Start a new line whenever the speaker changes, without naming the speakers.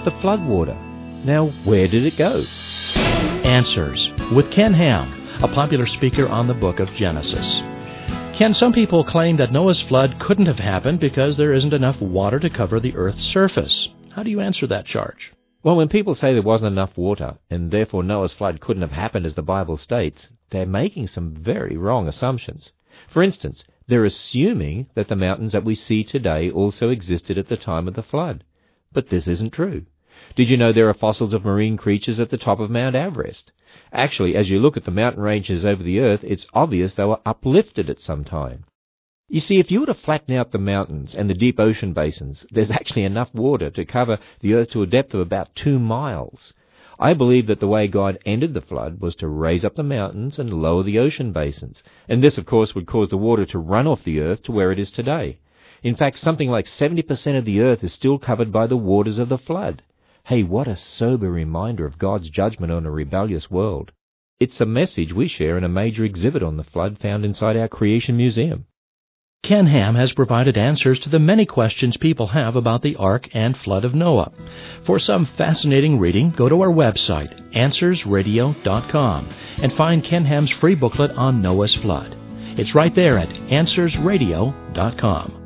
the floodwater. Now, where did it go?
Answers with Ken Ham, a popular speaker on the book of Genesis. Ken, some people claim that Noah's flood couldn't have happened because there isn't enough water to cover the Earth's surface. How do you answer that charge?
Well, when people say there wasn't enough water, and therefore Noah's flood couldn't have happened as the Bible states, they're making some very wrong assumptions. For instance, they're assuming that the mountains that we see today also existed at the time of the flood. But this isn't true. Did you know there are fossils of marine creatures at the top of Mount Everest? Actually, as you look at the mountain ranges over the Earth, it's obvious they were uplifted at some time. You see, if you were to flatten out the mountains and the deep ocean basins, there's actually enough water to cover the Earth to a depth of about 2 miles. I believe that the way God ended the flood was to raise up the mountains and lower the ocean basins, and this, of course, would cause the water to run off the Earth to where it is today. In fact, something like 70% of the Earth is still covered by the waters of the flood. Hey, what a sober reminder of God's judgment on a rebellious world. It's a message we share in a major exhibit on the flood found inside our Creation Museum.
Ken Ham has provided answers to the many questions people have about the Ark and flood of Noah. For some fascinating reading, go to our website, AnswersRadio.com, and find Ken Ham's free booklet on Noah's flood. It's right there at AnswersRadio.com.